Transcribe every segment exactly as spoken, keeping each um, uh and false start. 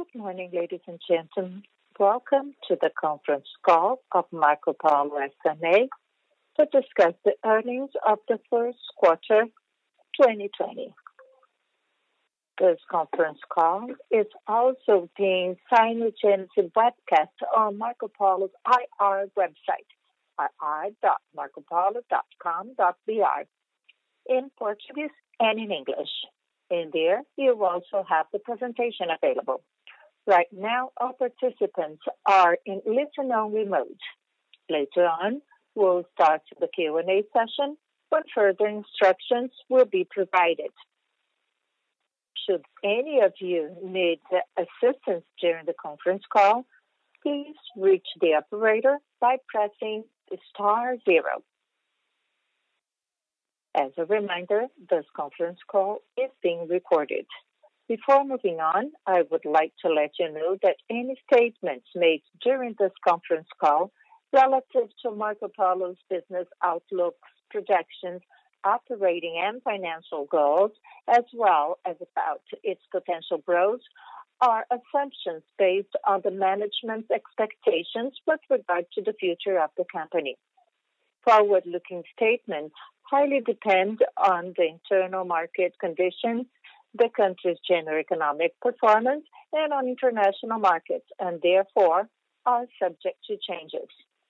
Good morning, ladies and gentlemen. Welcome to the conference call of Marcopolo S A to discuss the earnings of the first quarter twenty twenty. This conference call is also being simultaneously webcast on Marcopolo's I R website, i r dot marcopolo dot com dot b r, in Portuguese and in English. In there, you also have the presentation available. Right now, all participants are in listen-only mode. Later on, we'll start the Q and A session when further instructions will be provided. Should any of you need assistance during the conference call, please reach the operator by pressing star zero. As a reminder, this conference call is being recorded. Before moving on, I would like to let you know that any statements made during this conference call relative to Marcopolo's business outlooks, projections, operating and financial goals, as well as about its potential growth, are assumptions based on the management's expectations with regard to the future of the company. Forward-looking statements highly depend on the internal market conditions, the country's general economic performance, and on international markets, and therefore are subject to changes.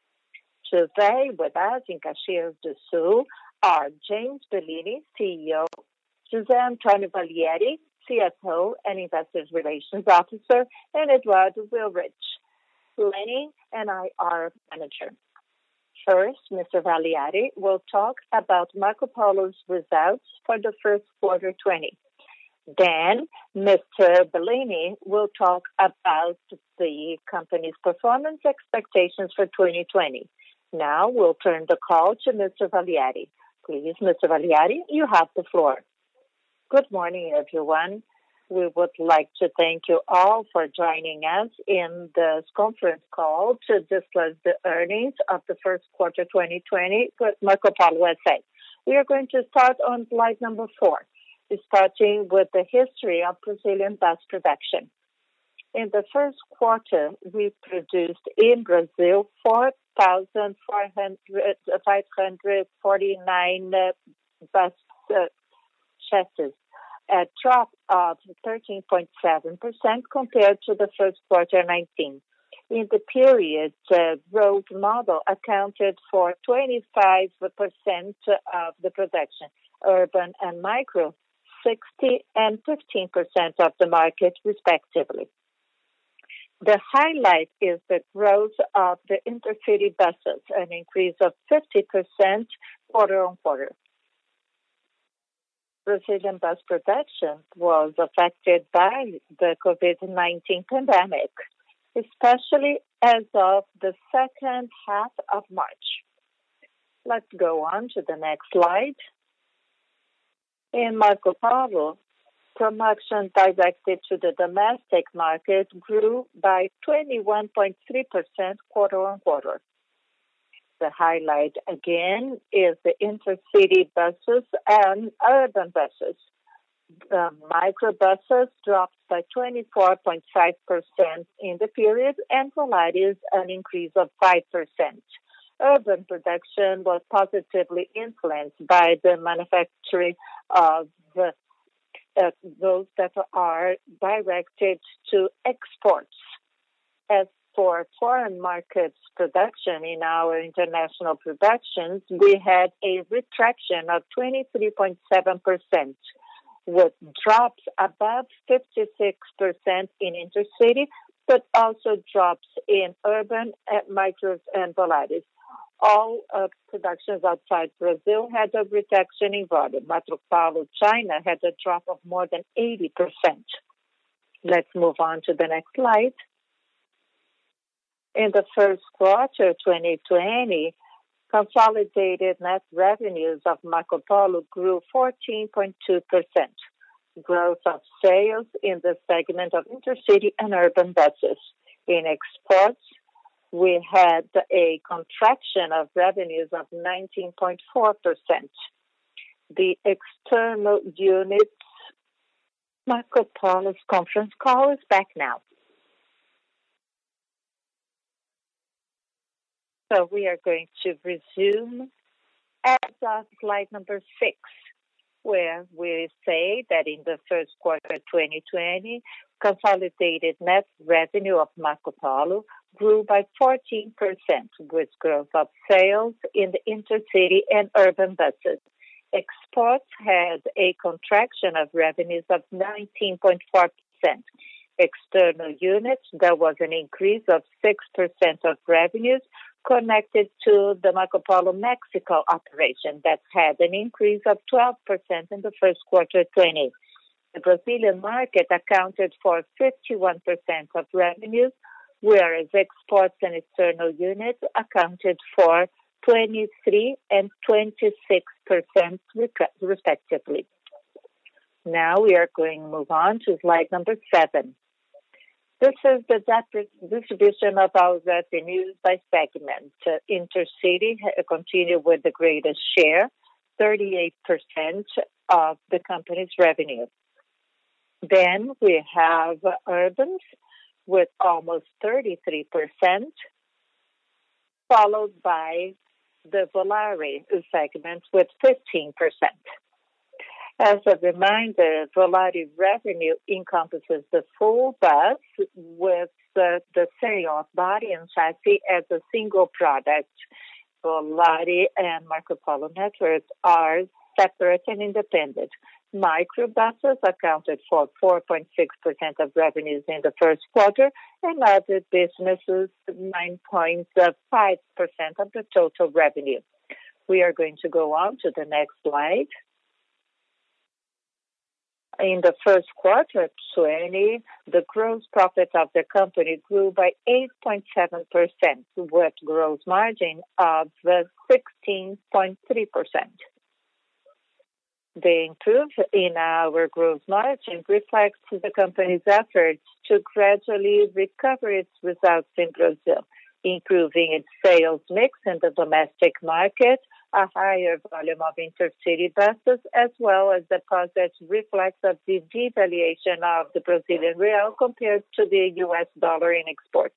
Today with us in Caxias do Sul are James Bellini, C E O, José Antonio Valieri, C F O and Investor Relations Officer, and Eduardo Willrich, Planning and I R Manager. First, Mister Valieri will talk about Marcopolo's results for the first quarter twenty. Then, Mister Bellini will talk about the company's performance expectations for twenty twenty. Now, we'll turn the call to Mister Valieri. Please, Mister Valieri, you have the floor. Good morning, everyone. We would like to thank you all for joining us in this conference call to discuss the earnings of the first quarter twenty twenty with Marcopolo S A. We are going to start on slide number four, starting with the history of Brazilian bus production. In the first quarter, we produced in Brazil four thousand five hundred forty-nine uh, bus uh, chassis, a drop of thirteen point seven percent compared to the first quarter nineteen. In the period, uh, road model accounted for twenty-five percent of the production, urban and micro sixty and fifteen percent of the market, respectively. The highlight is the growth of the intercity buses, an increase of fifty percent quarter on quarter. Brazilian bus production was affected by the COVID nineteen pandemic, especially as of the second half of March. Let's go on to the next slide. In Marcopolo, production directed to the domestic market grew by twenty-one point three percent quarter on quarter. The highlight again is the intercity buses and urban buses. The microbuses dropped by twenty-four point five percent in the period, and Polaris an increase of five percent. Urban production was positively influenced by the manufacturing of the, uh, those that are directed to exports. As for foreign markets production in our international productions, we had a retraction of twenty-three point seven percent, with drops above fifty-six percent in intercity, but also drops in urban, uh, micros, and Polaris. All uh, productions outside Brazil had a reduction in volume. Marcopolo China had a drop of more than eighty percent. Let's move on to the next slide. In the first quarter twenty twenty, consolidated net revenues of Marcopolo grew fourteen point two percent. Growth of sales in the segment of intercity and urban buses. In exports, we had a contraction of revenues of nineteen point four percent. The external units, Marcopolo's conference call is back now. So we are going to resume as of slide number six, where we say that in the first quarter twenty twenty, consolidated net revenue of Marcopolo grew by fourteen percent, with growth of sales in the intercity and urban buses. Exports had a contraction of revenues of nineteen point four percent. External units, there was an increase of six percent of revenues connected to the Marcopolo Mexico operation that had an increase of twelve percent in the first quarter twenty. The Brazilian market accounted for fifty-one percent of revenues, whereas exports and external units accounted for twenty-three and twenty-six percent respectively. Now we are going to move on to slide number seven. This is the distribution of our revenues by segment. Uh, Intercity continued with the greatest share, thirty-eight percent of the company's revenue. Then we have urbans with almost thirty-three percent, followed by the Volare segment with fifteen percent. As a reminder, Volare revenue encompasses the full bus with the, the sale of body and chassis as a single product. Volare and Marcopolo networks are separate and independent. Microbuses accounted for four point six percent of revenues in the first quarter, and other businesses nine point five percent of the total revenue. We are going to go on to the next slide. In the first quarter twenty, the gross profit of the company grew by eight point seven percent, with gross margin of sixteen point three percent. The improvement in our gross margin reflects the company's efforts to gradually recover its results in Brazil, improving its sales mix in the domestic market, a higher volume of intercity buses, as well as the positive reflex of the devaluation of the Brazilian real compared to the U S dollar in exports.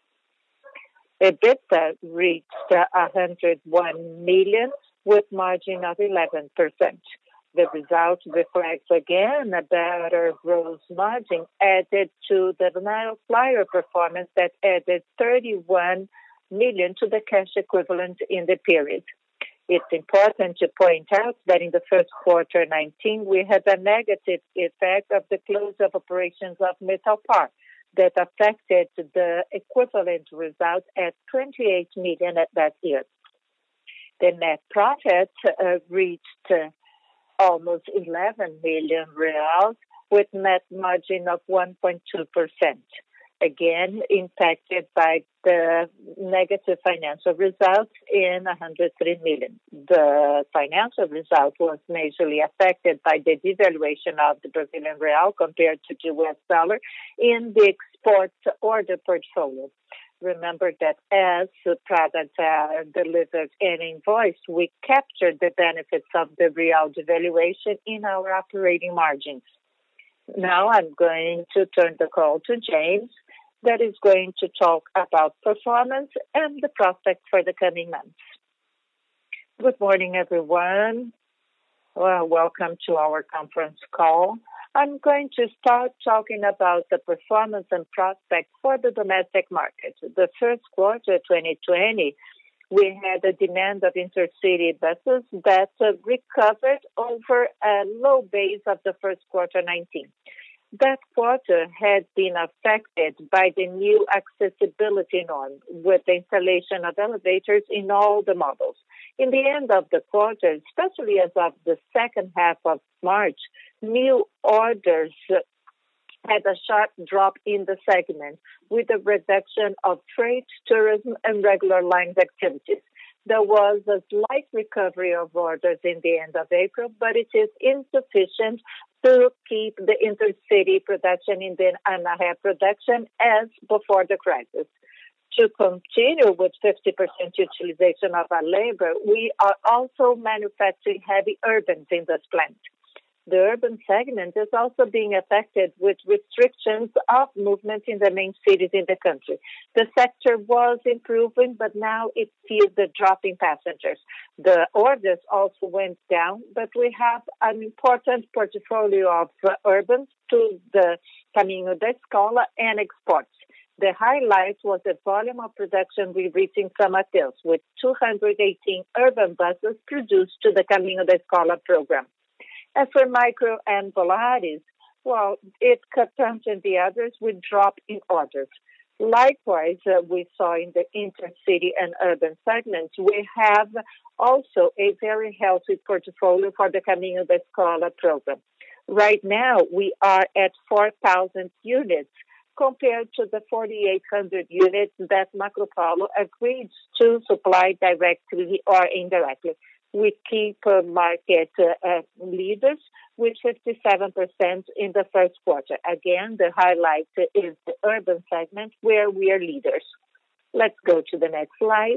EBITDA reached one hundred one million with margin of eleven percent. The result reflects again a better gross margin added to the Nile Flyer performance that added thirty-one million to the cash equivalent in the period. It's important to point out that in the first quarter nineteen, we had a negative effect of the close of operations of Metalpar that affected the equivalent result at twenty-eight million at that year. The net profit uh, reached uh, almost eleven million reals with net margin of one point two percent. Again, impacted by the negative financial results in one hundred three million. The financial result was majorly affected by the devaluation of the Brazilian real compared to the U S dollar in the export order portfolio. Remember that as the products are delivered and invoiced, we captured the benefits of the real devaluation in our operating margins. Now I'm going to turn the call to James, that is going to talk about performance and the prospects for the coming months. Good morning, everyone. Well, welcome to our conference call. I'm going to start talking about the performance and prospects for the domestic market. The first quarter twenty twenty, we had a demand of intercity buses that uh, recovered over a low base of the first quarter nineteen. That quarter had been affected by the new accessibility norm with the installation of elevators in all the models. In the end of the quarter, especially as of the second half of March, new orders had a sharp drop in the segment with a reduction of freight, tourism, and regular lines activities. There was a slight recovery of orders in the end of April, but it is insufficient to keep the intercity production in the ANAHE production as before the crisis. To continue with fifty percent utilization of our labor, we are also manufacturing heavy urbans in this plant. The urban segment is also being affected with restrictions of movement in the main cities in the country. The sector was improving, but now it feels the drop in passengers. The orders also went down, but we have an important portfolio of uh, urban to the Caminho da Escola and exports. The highlight was the volume of production we reached in São Mateus, with two hundred eighteen urban buses produced to the Caminho da Escola program. As for Micro and Volaris, well, it confronted the others with drop in orders. Likewise, uh, we saw in the intercity and urban segments, we have also a very healthy portfolio for the Caminho da Escola program. Right now, we are at four thousand units, compared to the forty-eight hundred units that Marcopolo agreed to supply directly or indirectly. We keep uh, market uh, uh, leaders with fifty-seven percent in the first quarter. Again, the highlight is the urban segment where we are leaders. Let's go to the next slide.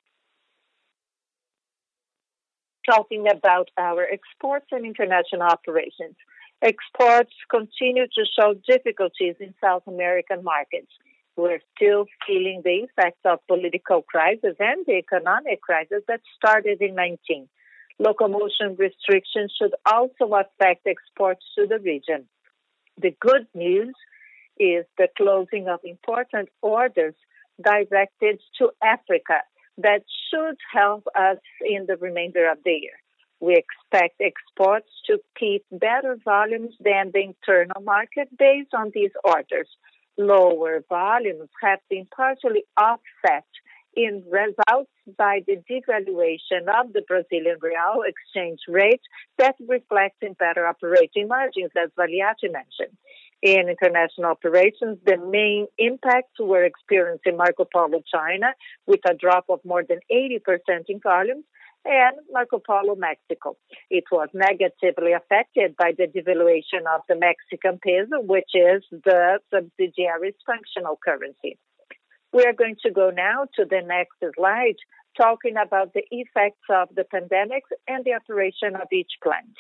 Talking about our exports and international operations. Exports continue to show difficulties in South American markets. We're still feeling the effects of political crisis and the economic crisis that started in nineteen. Locomotion restrictions should also affect exports to the region. The good news is the closing of important orders directed to Africa that should help us in the remainder of the year. We expect exports to keep better volumes than the internal market based on these orders. Lower volumes have been partially offset in results by the devaluation of the Brazilian real exchange rate that reflects in better operating margins, as Valiati mentioned. In international operations, the main impacts were experienced in Marcopolo China, with a drop of more than eighty percent in volumes, and Marcopolo Mexico. It was negatively affected by the devaluation of the Mexican peso, which is the subsidiary's functional currency. We are going to go now to the next slide, talking about the effects of the pandemic and the operation of each plant.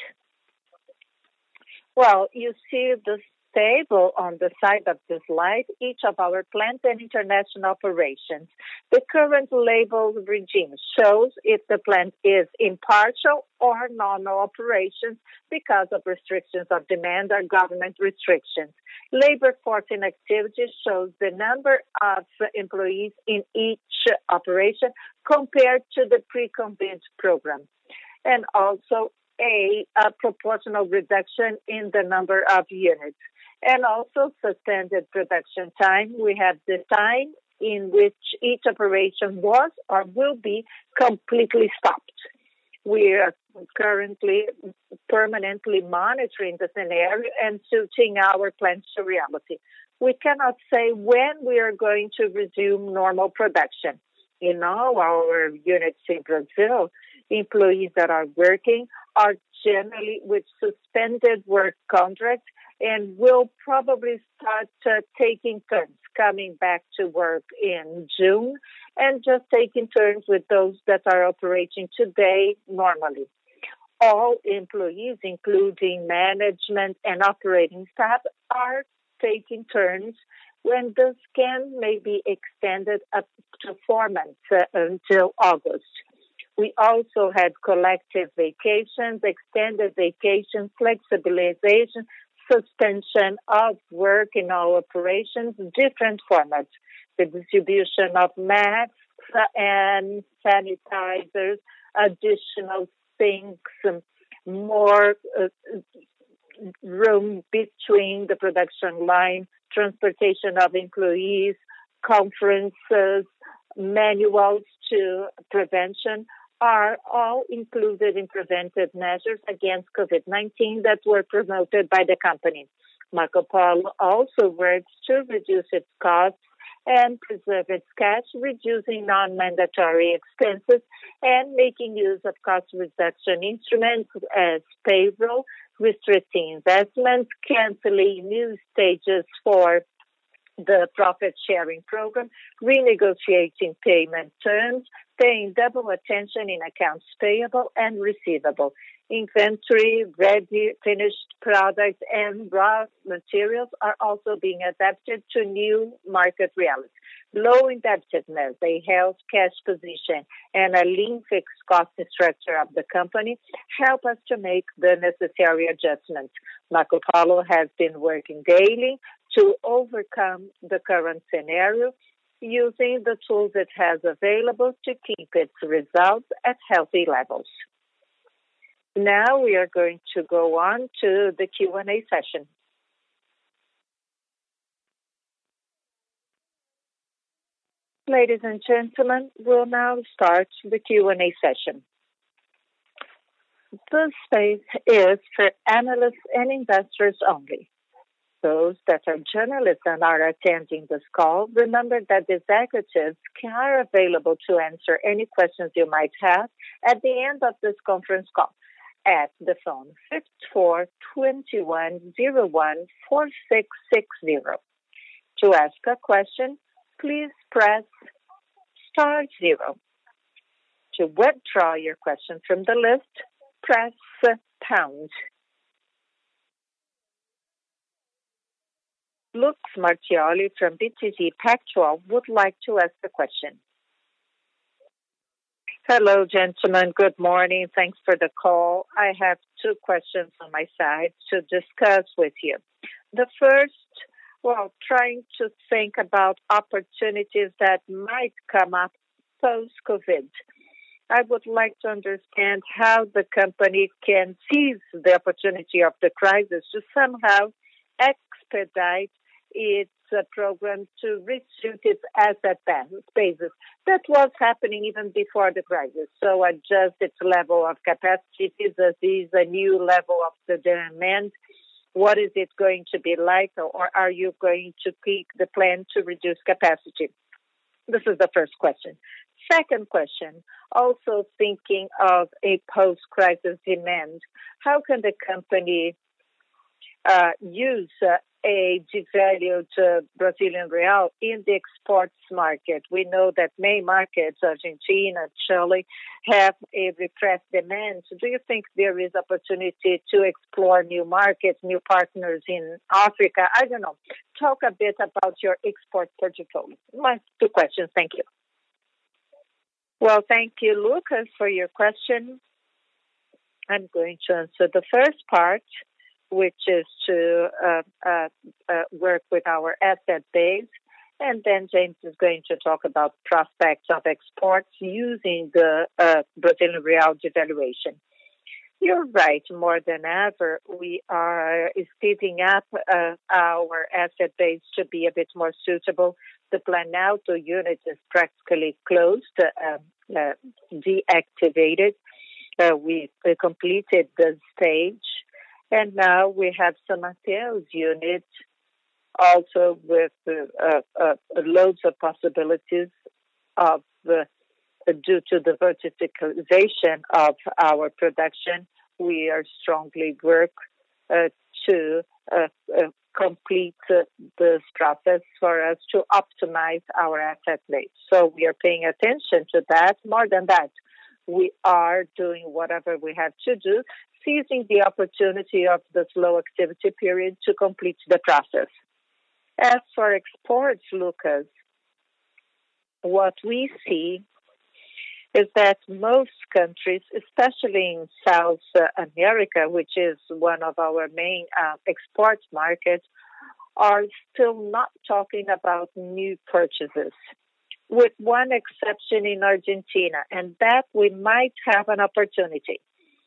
Well, you see the table on the side of the slide, each of our plants and international operations. The current label regime shows if the plant is in partial or normal operations because of restrictions of demand or government restrictions. Labor force inactivity shows the number of employees in each operation compared to the pre-COVID program, and also a, a proportional reduction in the number of units. And also suspended production time. We have the time in which each operation was or will be completely stopped. We are currently permanently monitoring the scenario and suiting our plans to reality. We cannot say when we are going to resume normal production. In all our units in Brazil, employees that are working are generally with suspended work contracts and will probably start uh, taking turns coming back to work in June and just taking turns with those that are operating today normally. All employees, including management and operating staff, are taking turns when the scan may be extended up to four months uh, until August. We also had collective vacations, extended vacations, flexibilization, suspension of work in our operations, different formats. The distribution of masks and sanitizers, additional sinks, more uh, room between the production line, transportation of employees, conferences, manuals to prevention are all included in preventive measures against COVID nineteen that were promoted by the company. Marcopolo also works to reduce its costs and preserve its cash, reducing non-mandatory expenses and making use of cost reduction instruments as payroll, restricting investments, canceling new stages for the profit sharing program, renegotiating payment terms, paying double attention in accounts payable and receivable. Inventory, ready, finished products, and raw materials are also being adapted to new market realities. Low indebtedness, a healthy cash position, and a lean fixed cost structure of the company help us to make the necessary adjustments. Marco Polo has been working daily to overcome the current scenario using the tools it has available to keep its results at healthy levels. Now we are going to go on to the Q and A session. Ladies and gentlemen, we'll now start the Q and A session. This space is for analysts and investors only. Those that are journalists and are attending this call, remember that the executives are available to answer any questions you might have at the end of this conference call at the phone five four, two one, zero one, four six six zero. To ask a question, please press star zero. To withdraw your question from the list, press pound. Lux Marchioli from B T G Pactual would like to ask a question. Hello, gentlemen. Good morning. Thanks for the call. I have two questions on my side to discuss with you. The first, well, trying to think about opportunities that might come up post-COVID. I would like to understand how the company can seize the opportunity of the crisis to somehow expedite its uh, program to resume its asset basis. That was happening even before the crisis. So adjust its level of capacity vis-a-vis a new level of the demand. What is it going to be like, or are you going to keep the plan to reduce capacity? This is the first question. Second question, also thinking of a post-crisis demand, how can the company uh, use uh, a devalued uh, Brazilian real in the exports market? We know that main markets, Argentina, Chile, have a repressed demand. So do you think there is opportunity to explore new markets, new partners in Africa? I don't know. Talk a bit about your export portfolio. My two questions. Thank you. Well, thank you, Lucas, for your question. I'm going to answer the first part, which is to uh, uh, uh, work with our asset base. And then James is going to talk about prospects of exports using the uh, Brazilian real devaluation. You're right. More than ever, we are speeding up uh, our asset base to be a bit more suitable. The Planalto unit is practically closed, uh, uh, deactivated. Uh, we, we completed the stage. And now we have São Mateus unit also with uh, uh, loads of possibilities of uh, due to the verticalization of our production. We are strongly work uh, to uh, uh, complete uh, this process for us to optimize our asset base. So we are paying attention to that. More than that, we are doing whatever we have to do, seizing the opportunity of the slow activity period to complete the process. As for exports, Lucas, what we see is that most countries, especially in South America, which is one of our main uh, export markets, are still not talking about new purchases, with one exception in Argentina, and that we might have an opportunity.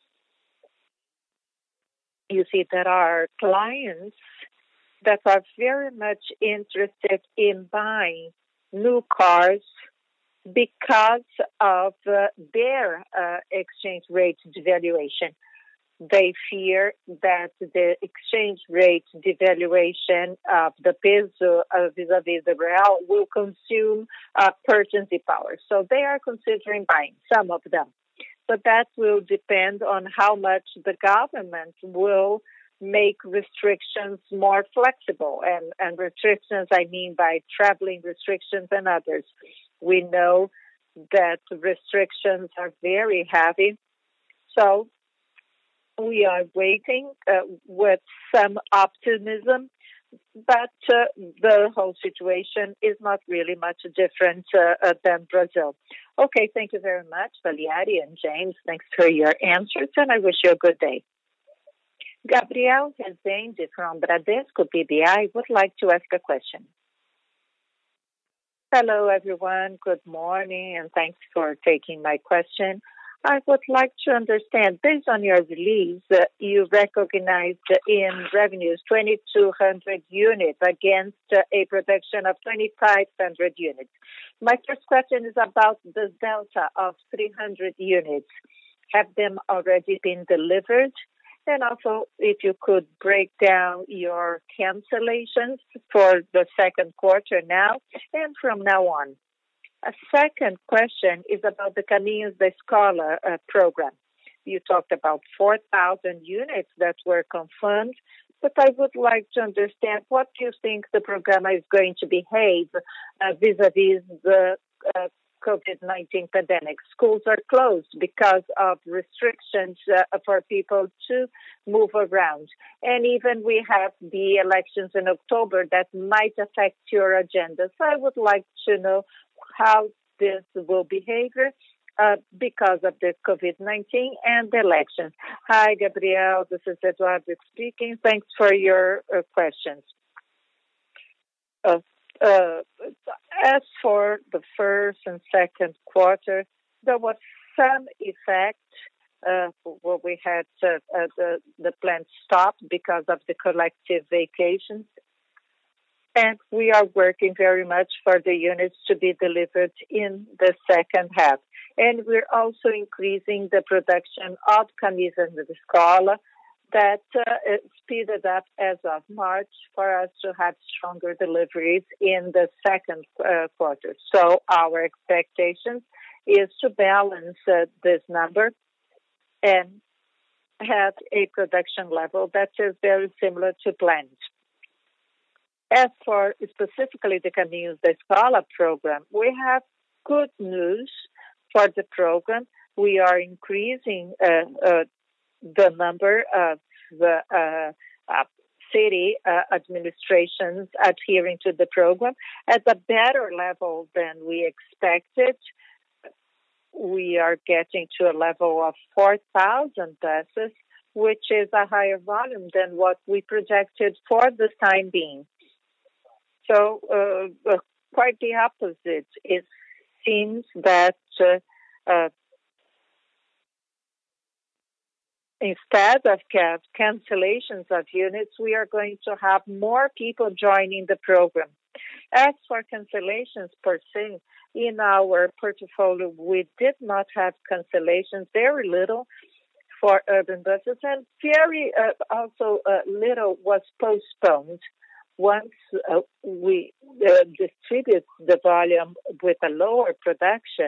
You see, there are clients that are very much interested in buying new cars because of uh, their uh, exchange rate devaluation. They fear that the exchange rate devaluation of the peso uh, vis-a-vis the real will consume uh, purchasing power. So they are considering buying, some of them. But that will depend on how much the government will make restrictions more flexible. And, and restrictions, I mean by traveling restrictions and others. We know that restrictions are very heavy. So we are waiting uh, with some optimism, but uh, the whole situation is not really much different uh, uh, than Brazil. Okay, thank you very much, Valiari and James. Thanks for your answers, and I wish you a good day. Gabriel Rezende from Bradesco B B I would like to ask a question. Hello, everyone. Good morning, and thanks for taking my question. I would like to understand, based on your release, uh, you recognized in revenues twenty-two hundred units against uh, a production of twenty-five hundred units. My first question is about the delta of three hundred units. Have them already been delivered? And also, if you could break down your cancellations for the second quarter now and from now on. A second question is about the Caminhos da Escola uh, program. You talked about four thousand units that were confirmed, but I would like to understand what do you think the program is going to behave uh, vis-a-vis the uh, COVID nineteen pandemic. Schools are closed because of restrictions uh, for people to move around. And even we have the elections in October that might affect your agenda. So I would like to know how this will behave uh, because of the COVID nineteen and the elections. Hi, Gabriel. This is Eduardo speaking. Thanks for your uh, questions. Uh, uh, as for the first and second quarter, there was some effect. Uh, where we had uh, uh, the, the plant stopped because of the collective vacations. And we are working very much for the units to be delivered in the second half. And we're also increasing the production of Caminhos da Escola that uh, speeded up as of March for us to have stronger deliveries in the second uh, quarter. So our expectation is to balance uh, this number and have a production level that is very similar to planned. As for specifically the Caminhos da Escola program, we have good news for the program. We are increasing uh, uh, the number of the uh, uh, city uh, administrations adhering to the program at a better level than we expected. We are getting to a level of four thousand buses, which is a higher volume than what we projected for the time being. So uh, uh, quite the opposite. It seems that uh, uh, instead of ca- cancellations of units, we are going to have more people joining the program. As for cancellations per se, in our portfolio, we did not have cancellations, very little for urban buses, and very uh, also uh, little was postponed. Once uh, we uh, distribute the volume with a lower production,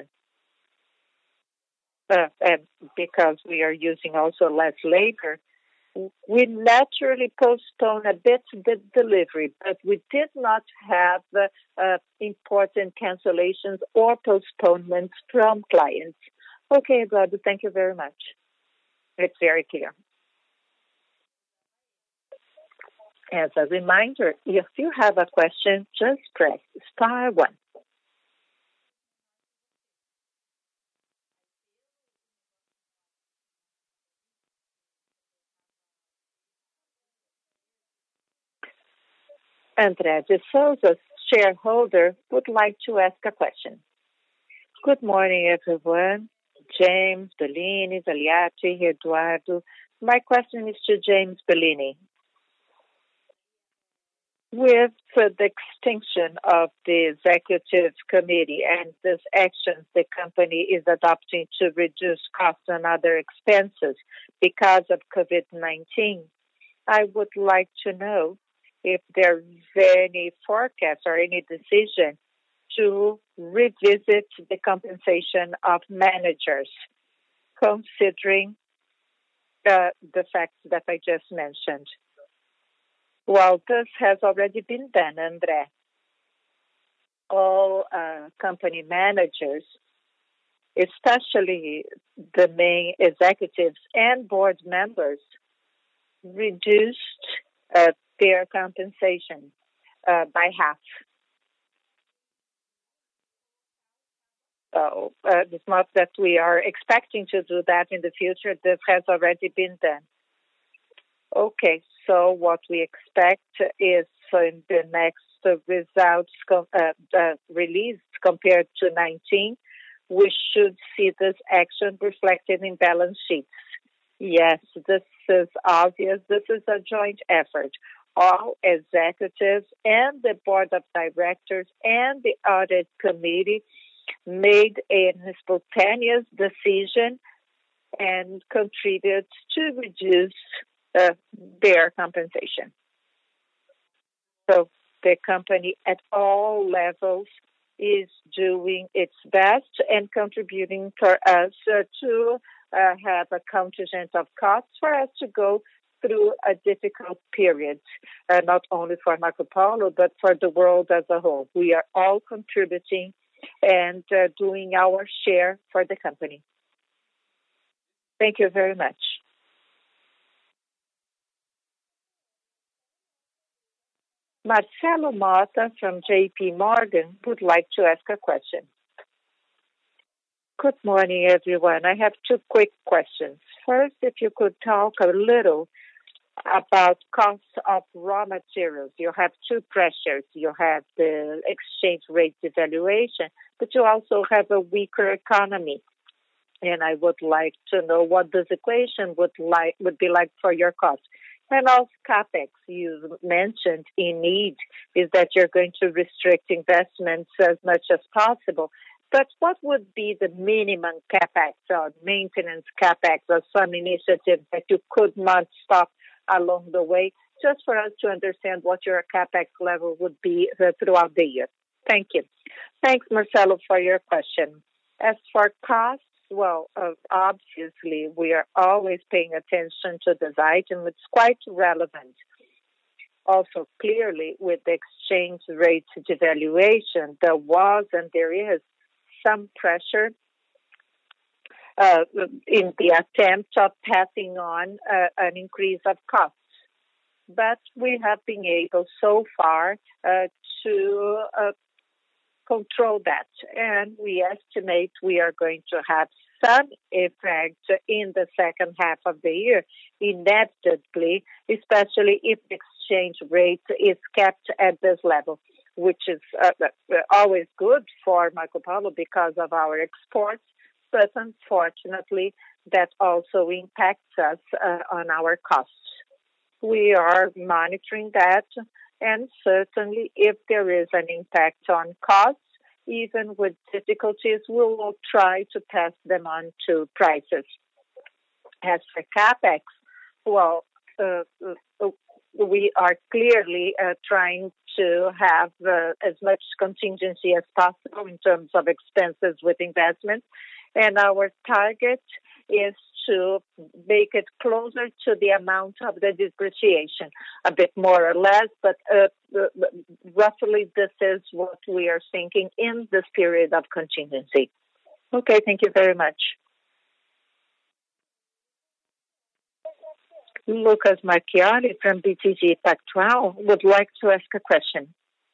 uh, and because we are using also less labor, we naturally postpone a bit the delivery, but we did not have uh, uh, important cancellations or postponements from clients. Okay, Eduardo, thank you very much. It's very clear. As a reminder, if you have a question, just press star one. André de Souza, shareholder, would like to ask a question. Good morning, everyone. James, Bellini, Valiati, Eduardo. My question is to James Bellini. With uh, the extinction of the executive committee and this action the company is adopting to reduce costs and other expenses because of COVID nineteen, I would like to know if there's any forecast or any decision to revisit the compensation of managers, considering uh, the facts that I just mentioned. Well, this has already been done, Andre. All uh, company managers, especially the main executives and board members, reduced uh, their compensation uh, by half. So uh, it's not that we are expecting to do that in the future. This has already been done. Okay, so what we expect is in the next uh, results com- uh, uh, released compared to nineteen, we should see this action reflected in balance sheets. Yes, this is obvious. This is a joint effort. All executives and the board of directors and the audit committee made a spontaneous decision and contributed to reduce uh, their compensation. So the company at all levels is doing its best and contributing for us uh, to uh, have a contingent of costs for us to go through a difficult period, uh, not only for Marcopolo, but for the world as a whole. We are all contributing and uh, doing our share for the company. Thank you very much. Marcelo Mota from J P Morgan would like to ask a question. Good morning, everyone. I have two quick questions. First, if you could talk a little about costs of raw materials. You have two pressures. You have the exchange rate devaluation, but you also have a weaker economy. And I would like to know what this equation would like would be like for your costs. And also CapEx, you mentioned in need is that you're going to restrict investments as much as possible. But what would be the minimum CapEx or maintenance CapEx or some initiative that you could not stop along the way, just for us to understand what your CapEx level would be uh, throughout the year? Thank you. Thanks, Marcelo, for your question. As for costs, well, uh, obviously, we are always paying attention to this item. It's quite relevant. Also, clearly, with the exchange rate devaluation, there was and there is some pressure uh, in the attempt of passing on uh, an increase of costs. But we have been able so far uh, to uh, control that. And we estimate we are going to have some effect in the second half of the year, inevitably, especially if the exchange rate is kept at this level, which is uh, always good for Marcopolo because of our exports, but unfortunately, that also impacts us uh, on our costs. We are monitoring that, and certainly if there is an impact on costs, even with difficulties, we will try to pass them on to prices. As for CapEx, well, uh, uh, we are clearly uh, trying to have uh, as much contingency as possible in terms of expenses with investments, and our target is to make it closer to the amount of the depreciation, a bit more or less, but uh, roughly this is what we are thinking in this period of contingency. Okay, thank you very much. Lucas Marchiori from B T G Pactual would like to ask a question.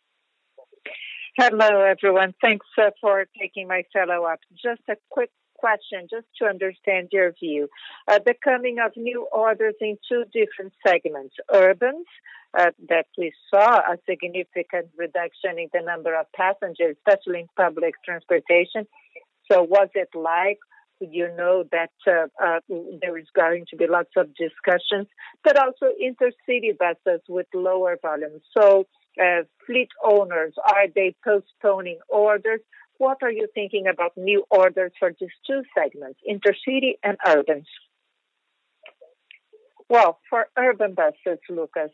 Hello, everyone. Thanks uh, for taking my follow-up. Just a quick question, just to understand your view. Uh, the coming of new orders in two different segments. Urbans, uh, that we saw a significant reduction in the number of passengers, especially in public transportation. So was it like, you know, that uh, uh, there is going to be lots of discussions, but also intercity buses with lower volumes. So uh, fleet owners, are they postponing orders? What are you thinking about new orders for these two segments, intercity and urban? Well, for urban buses, Lucas,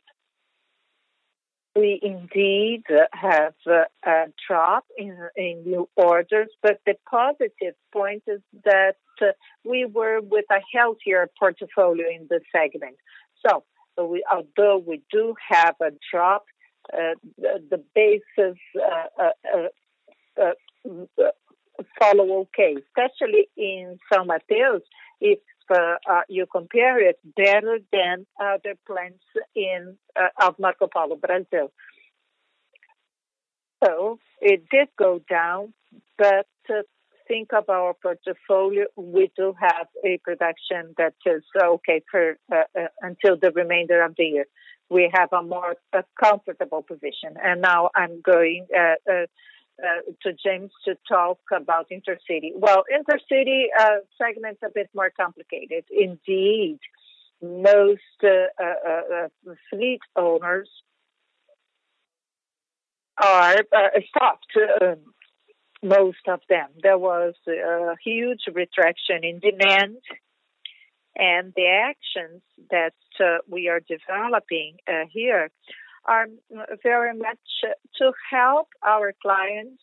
we indeed have a drop in, in new orders, but the positive point is that we were with a healthier portfolio in the segment. So So we, although we do have a drop, uh, the, the bases uh, uh, uh, uh, follow okay, especially in São Mateus. If uh, uh, you compare it better than other plants in uh, of Marco Polo Brazil. So it did go down, but uh, think of our portfolio. We do have a production that is okay for uh, uh, until the remainder of the year. We have a more uh, comfortable position. And now I'm going uh, uh, uh, to James to talk about intercity. Well, intercity uh, segment's a bit more complicated. Indeed, most uh, uh, uh, fleet owners are uh, stopped. Uh, most of them. There was a huge retraction in demand, and the actions that uh, we are developing uh, here are very much to help our clients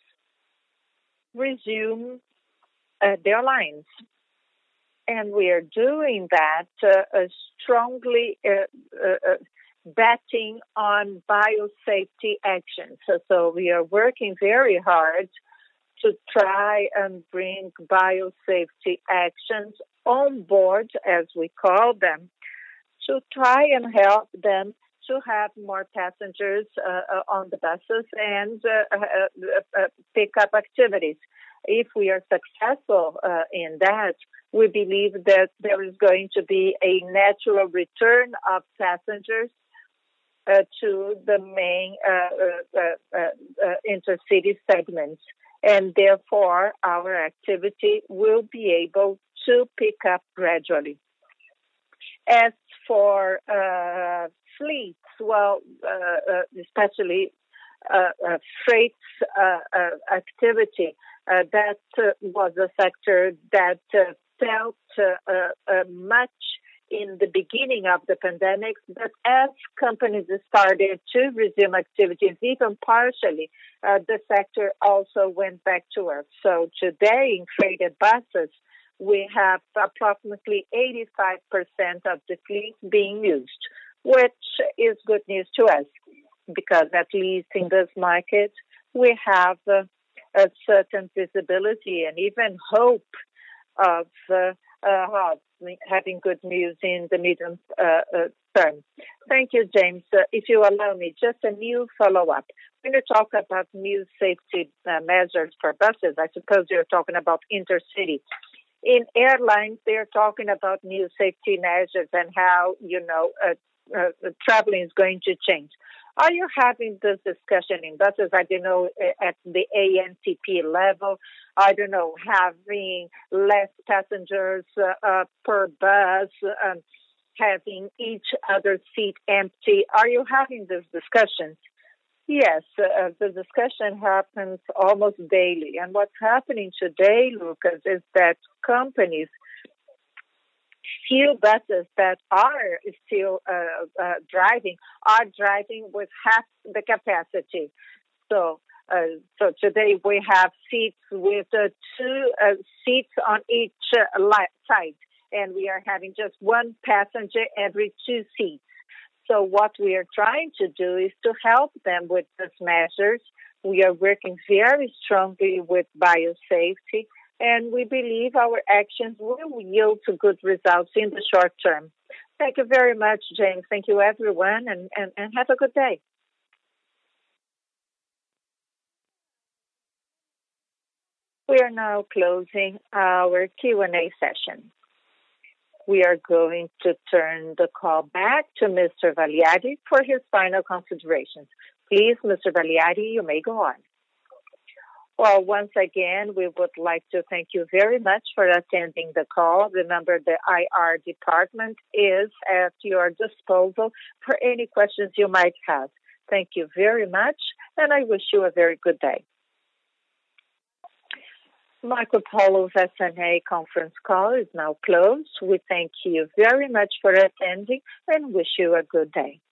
resume uh, their lines. And we are doing that uh, strongly uh, uh, betting on biosafety actions. So, so we are working very hard to try and bring biosafety actions on board, as we call them, to try and help them to have more passengers uh, on the buses and uh, uh, uh, pick up activities. If we are successful uh, in that, we believe that there is going to be a natural return of passengers uh, to the main uh, uh, uh, uh, intercity segments. And therefore, our activity will be able to pick up gradually. As for uh, fleets, well, uh, uh, especially uh, uh, freight uh, uh, activity, uh, that uh, was a sector that uh, felt uh, uh, much in the beginning of the pandemic, but as companies started to resume activities, even partially, uh, the sector also went back to work. So today in freighted buses, we have approximately eighty-five percent of the fleet being used, which is good news to us, because at least in this market, we have uh, a certain visibility and even hope of uh, uh, having good news in the medium uh, uh, term. Thank you, James. Uh, if you allow me, just a new follow-up. When you talk about new safety uh, measures for buses, I suppose you're talking about intercity. In airlines, they're talking about new safety measures and how, you know, uh, uh, traveling is going to change. Are you having this discussion in buses? I don't know, at the A N T P level, I don't know, having less passengers uh, uh, per bus, um, having each other seat empty. Are you having this discussion? Yes, uh, the discussion happens almost daily. And what's happening today, Lucas, is that companies, few buses that are still uh, uh, driving, are driving with half the capacity. So, uh, so today we have seats with uh, two uh, seats on each uh, li- side, and we are having just one passenger every two seats. So what we are trying to do is to help them with these measures. We are working very strongly with biosafety, and we believe our actions will yield to good results in the short term. Thank you very much, James. Thank you, everyone, and, and, and have a good day. We are now closing our Q and A session. We are going to turn the call back to Mister Valiati for his final considerations. Please, Mister Valiati, you may go on. Well, once again, we would like to thank you very much for attending the call. Remember, the I R department is at your disposal for any questions you might have. Thank you very much, and I wish you a very good day. Marco Polo's S N A conference call is now closed. We thank you very much for attending and wish you a good day.